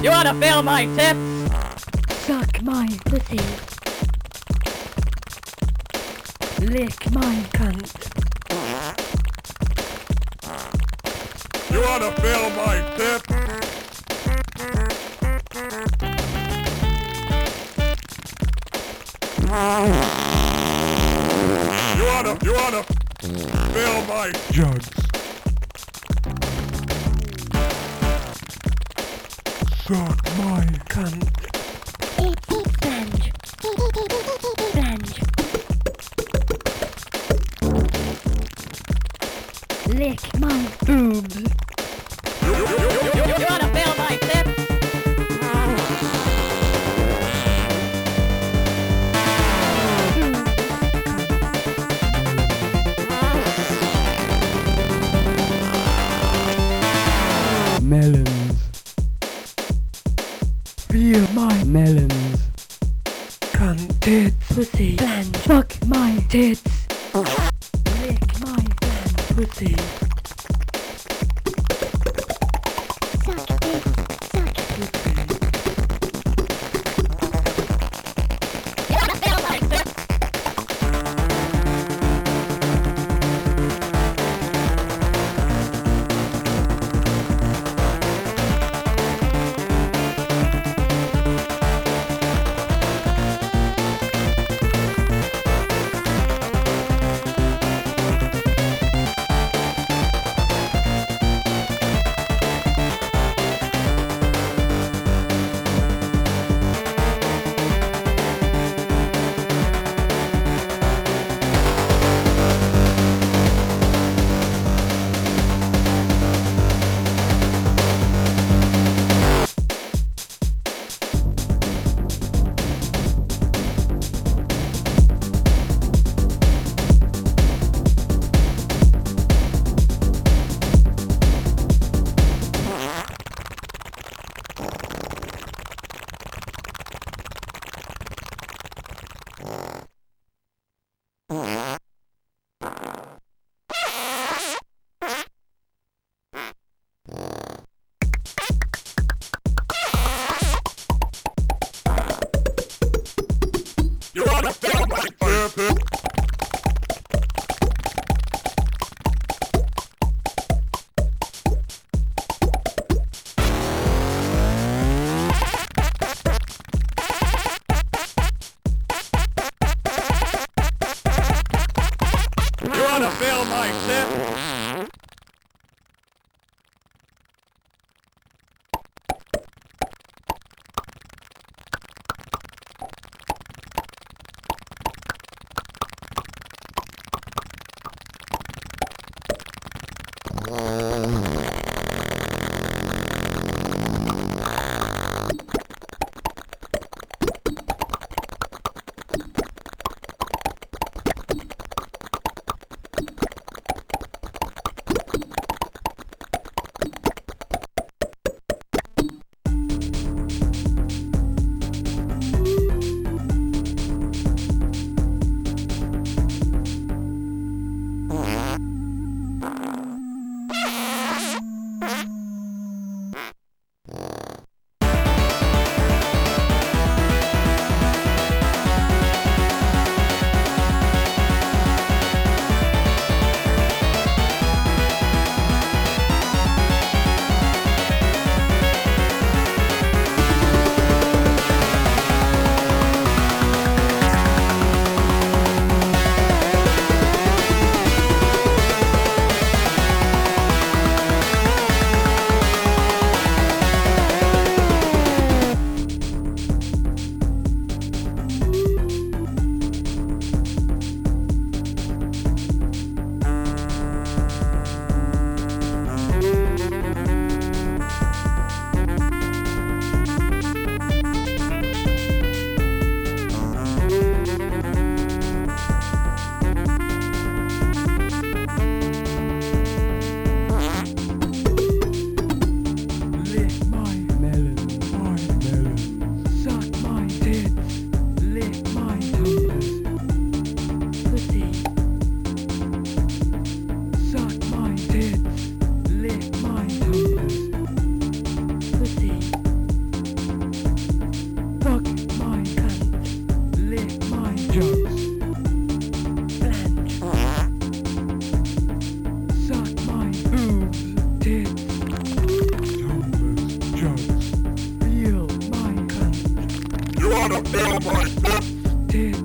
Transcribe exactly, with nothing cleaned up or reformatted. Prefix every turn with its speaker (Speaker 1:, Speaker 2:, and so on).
Speaker 1: You wanna feel my tip?
Speaker 2: Suck my pussy. Lick my cunt.
Speaker 3: You wanna feel my tip? You wanna, you wanna feel my jugs? Suck my cunt.
Speaker 2: Flange. Flange. Lick my boobs.
Speaker 1: You, you, you, you, you wanna feel my tip?
Speaker 3: Melons. Feel my melons. Cunt tits.
Speaker 2: Pussy. Flange. Fuck my tits. Lick my flange.
Speaker 3: Pussy.
Speaker 2: Suck it. Suck it.
Speaker 1: You wanna feel my tip?
Speaker 3: wanna feel my tits?
Speaker 2: Tits.